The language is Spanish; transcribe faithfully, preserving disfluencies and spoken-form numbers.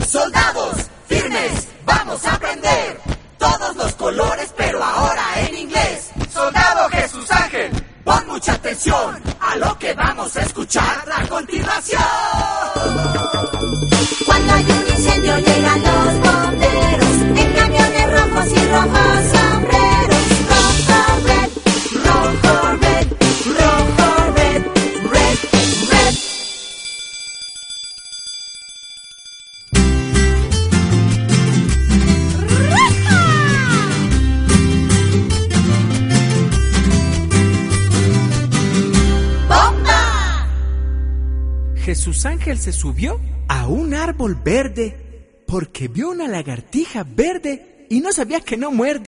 Soldados, firmes, vamos a aprender todos los colores, pero ahora en inglés. Soldado Jesús Ángel, pon mucha atención a lo que vamos a escuchar a continuación. Cuando hay un incendio llegan los bomberos en camiones rojos y rojos sombreros. Rojo, red, rojo, red, rojo, red, red, red. ¡Bomba! Jesús Ángel se subió a un árbol verde porque vio una lagartija verde y no sabía que no muerde.